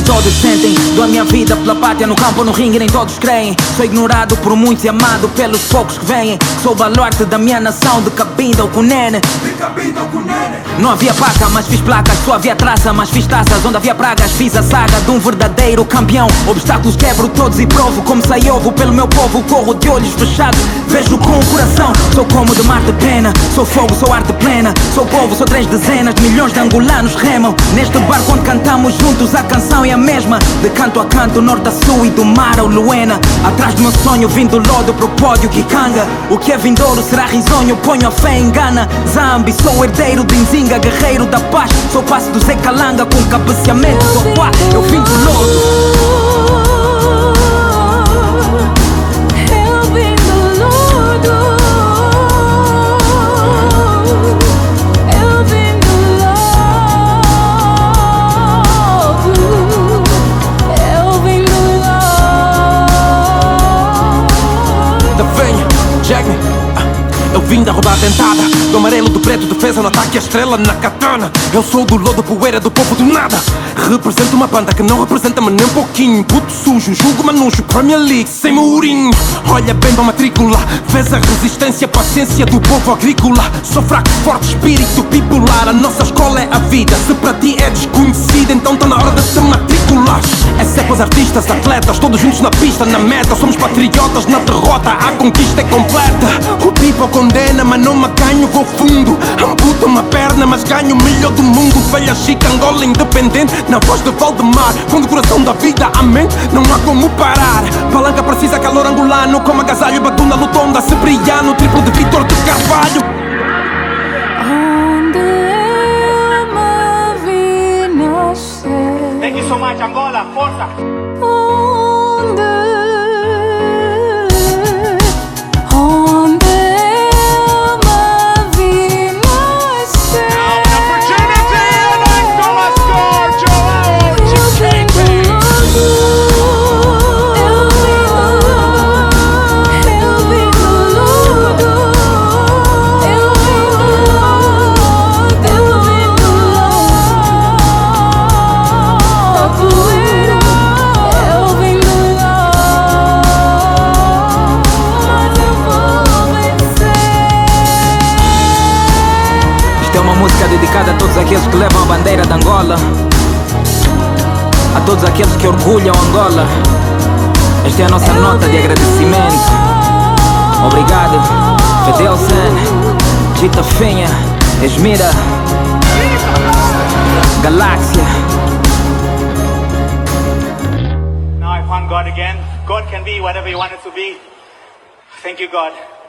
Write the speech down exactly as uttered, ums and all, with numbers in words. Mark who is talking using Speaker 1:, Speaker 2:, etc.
Speaker 1: todos sentem. Dou a minha vida pela pátria, no campo, no ringue, nem todos creem. Sou ignorado por muitos e amado pelos poucos que vêm. Sou o baluarte da minha nação, de Cabinda ou Cunene. Não havia paca, mas fiz placas. Só havia traça, mas fiz taças. Onde havia pragas, fiz a saga de um verdadeiro campeão. Obstáculos quebro todos e provo como sai ovo pelo meu povo. Corro de olhos fechados, vejo com o coração. Sou como de mar de pena, sou fogo, sou arte plena. Sou povo, sou três dezenas de milhões de angolanos remam neste barco onde cantamos juntos. A canção é a mesma, de canto a canto, norte a sul e do mar ao Luena. Atrás do meu sonho, vindo lodo pro pódio Kikanga. O que é vindouro será risonho, ponho a fé em Gana. Zambi, sou herdeiro de Nzinga, guerreiro da paz. Sou passo do Zé Calanga com cabeceamento do quá. Eu vim do lodo.
Speaker 2: Eu vim da rodada dentada, do amarelo, do preto, defesa no ataque, a estrela na katana. Eu sou do lodo, poeira, do povo do nada. Represento uma banda que não representa-me nem um pouquinho. Puto sujo, julgo manujo, Premier League sem murinho. Olha bem pra matrícula, vês a resistência, paciência do povo agrícola. Sou fraco, forte, espírito bipolar. A nossa escola é a vida, se para ti é desconhecida, então tá na hora de te matricular. Essa é para os artistas, atletas, todos juntos na pista, na meta. Somos patriotas na derrota, a conquista é completa. O people condena, mas não me ganho, vou fundo. Amputo uma perna, mas ganho o melhor do mundo. Velha chica, Angola independente, na voz de Valdemar. Com o coração da vida, amém, não há como parar. Palanca precisa calor angolano, como agasalho, batunda, lutonda, Cipriano, triplo de Vitor de Carvalho.
Speaker 3: Onde eu me vi nascer.
Speaker 4: Thank you so much, Angola, força!
Speaker 3: Onde
Speaker 1: dedicada a todos aqueles que levam a bandeira de Angola, a todos aqueles que orgulham Angola. Esta é a nossa nota de agradecimento. Obrigado, Fedelsen, Gita Fenha, Esmira, Galáxia.
Speaker 4: Now I found God again. God can be whatever you want it to be. Thank you, God.